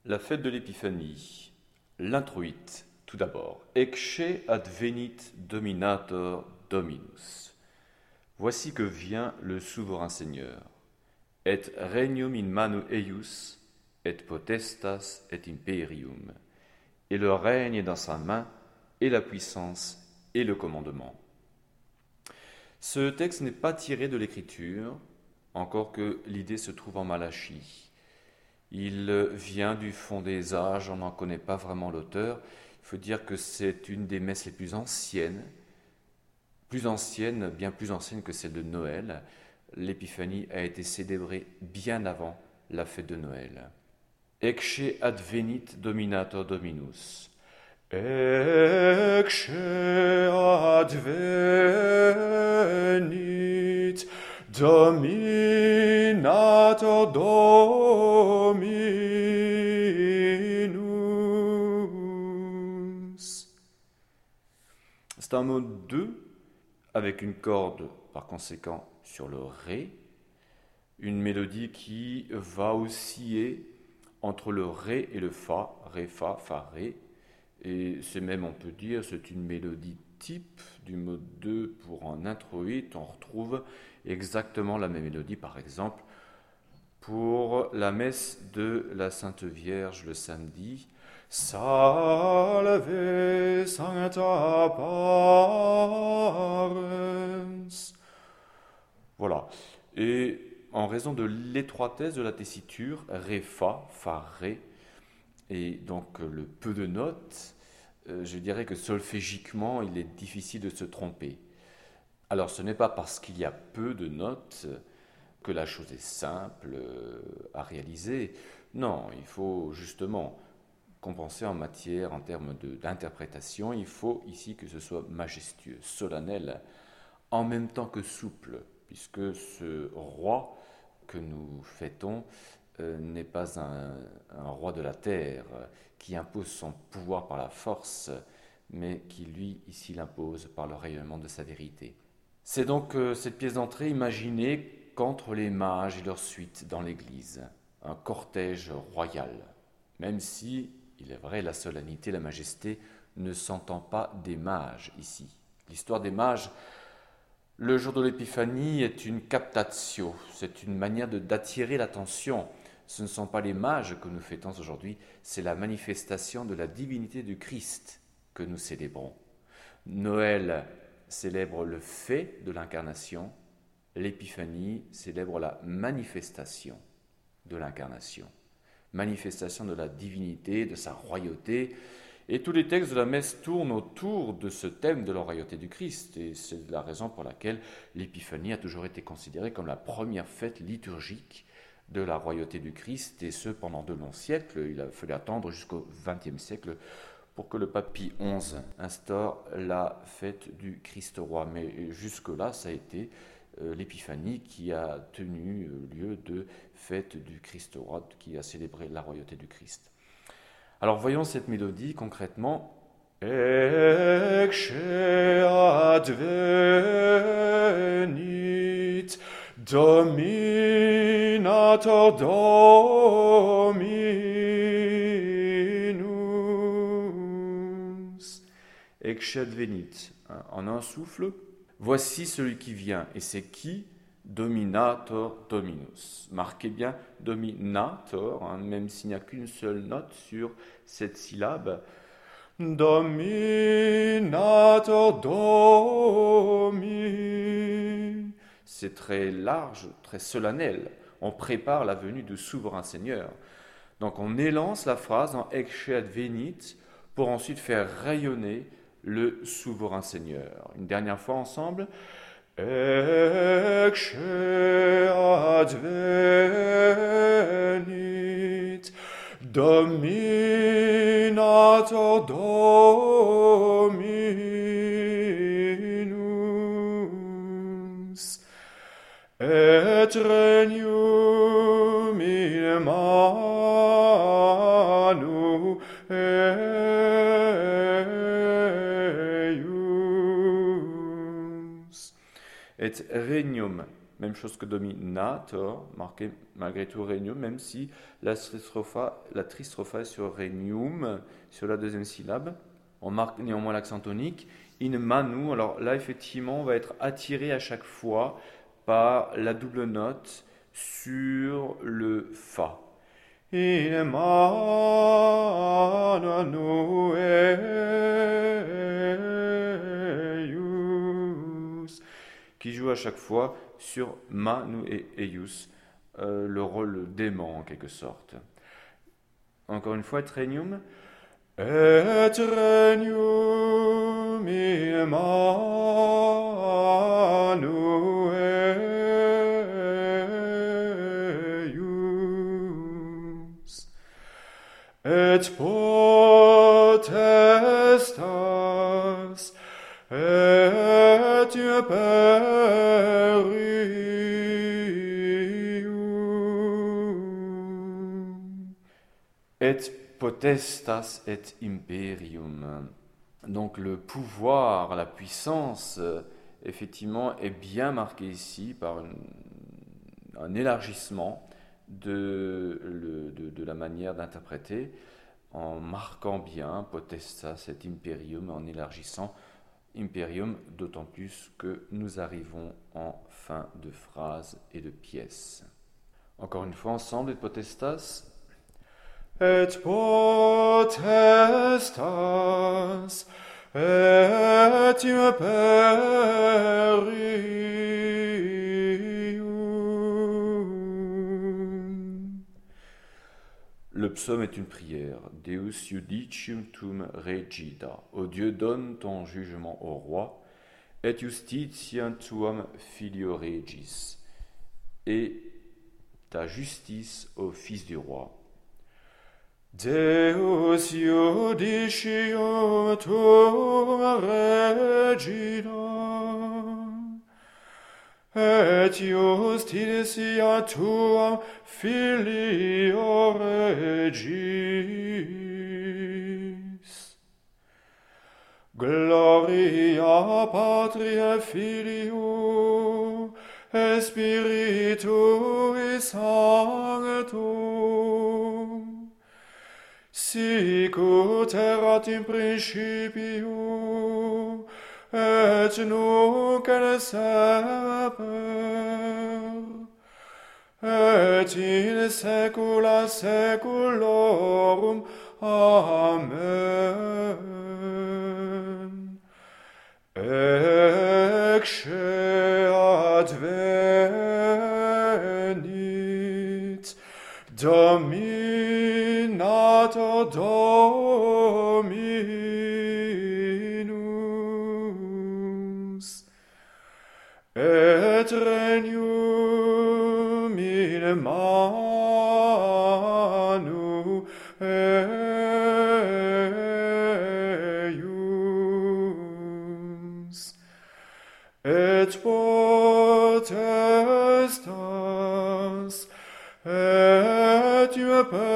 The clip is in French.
La fête de l'Épiphanie. L'introïte, tout d'abord. Ecce advenit dominator dominus. Voici que vient le souverain Seigneur. Et regnum in manu eius, et potestas et imperium. Et le règne est dans sa main, et la puissance, et le commandement. Ce texte n'est pas tiré de l'Écriture, encore que l'idée se trouve en Malachie. Il vient du fond des âges, on n'en connaît pas vraiment l'auteur. Il faut dire que c'est une des messes les plus anciennes, bien plus ancienne que celle de Noël. L'épiphanie a été célébrée bien avant la fête de Noël. Ecce advenit dominator dominus. Ecce advenit dominator dominus. C'est un mode 2 avec une corde par conséquent sur le Ré, une mélodie qui va osciller entre le Ré et le Fa, Ré, Fa, Ré. Et c'est même, on peut dire, c'est une mélodie type du mode 2 pour un introïte. On retrouve exactement la même mélodie, par exemple, pour la messe de la Sainte Vierge le samedi. Salve Sancta Parens. Voilà. Et en raison de l'étroitesse de la tessiture, Ré, Fa, Ré, et donc le peu de notes, je dirais que solfégiquement, il est difficile de se tromper. Alors ce n'est pas parce qu'il y a peu de notes que la chose est simple à réaliser. Non, il faut justement compenser en matière, en termes d'interprétation. Il faut ici que ce soit majestueux, solennel, en même temps que souple, puisque ce roi que nous fêtons n'est pas un roi de la terre qui impose son pouvoir par la force, mais qui lui, ici, l'impose par le rayonnement de sa vérité. C'est donc cette pièce d'entrée imaginée qu'entre les mages et leur suite dans l'église, un cortège royal, même si, il est vrai, la solennité, la majesté ne s'entend pas des mages ici. L'histoire des mages, le jour de l'Épiphanie, est une captatio, c'est une manière d'attirer l'attention. Ce ne sont pas les mages que nous fêtons aujourd'hui, c'est la manifestation de la divinité du Christ que nous célébrons. Noël célèbre le fait de l'incarnation, l'Épiphanie célèbre la manifestation de l'incarnation, manifestation de la divinité, de sa royauté. Et tous les textes de la messe tournent autour de ce thème de la royauté du Christ. Et c'est la raison pour laquelle l'Épiphanie a toujours été considérée comme la première fête liturgique de la royauté du Christ, et ce pendant de longs siècles. Il a fallu attendre jusqu'au XXe siècle pour que le pape Pie XI instaure la fête du Christ roi. Mais jusque-là, ça a été l'Épiphanie qui a tenu lieu de fête du Christ roi, qui a célébré la royauté du Christ. Alors voyons cette mélodie concrètement. Ecce advenit dominator dominus. Ecce advenit, en un souffle. Voici celui qui vient. Et c'est qui? Dominator dominus. Marquez bien dominator, même s'il n'y a qu'une seule note sur cette syllabe. Dominator domi. C'est très large, très solennel. On prépare la venue du souverain Seigneur. Donc on élance la phrase en ecce advenit pour ensuite faire rayonner le souverain Seigneur. Une dernière fois ensemble. Ecce advenit dominator dominus et regnum in manu eius. Et regnum, même chose que dominator, marqué malgré tout regnum, même si la tristrofa est sur regnum, sur la deuxième syllabe. On marque néanmoins l'accent tonique. In manu, alors là effectivement on va être attiré à chaque fois par la double note sur le fa. In manu eius, qui joue à chaque fois sur manu et eius, le rôle d'aimant en quelque sorte. Encore une fois, trenium. Et regnum in manu eius, et potestas et imperium. Et potestas et imperium. Donc le pouvoir, la puissance, effectivement, est bien marqué ici par un élargissement de la manière d'interpréter, en marquant bien potestas et imperium, en élargissant imperium, d'autant plus que nous arrivons en fin de phrase et de pièce. Encore une fois ensemble, et potestas. Et potestas et imperium. Le psaume est une prière. Deus judicium tum regida. Ô Dieu, donne ton jugement au roi. Et justitiam tuam filio regis. Et ta justice au fils du roi. Deus judicium tuum regina, et justitia tuam filio regis. Gloria Patri et Filio et Spiritui Sancto, sic ut erat in principio, et nunc et semper, et in saecula saeculorum. Amen. Ecce advenit Dominator Dominus, et regnum in manu eius, et potestas et imperium.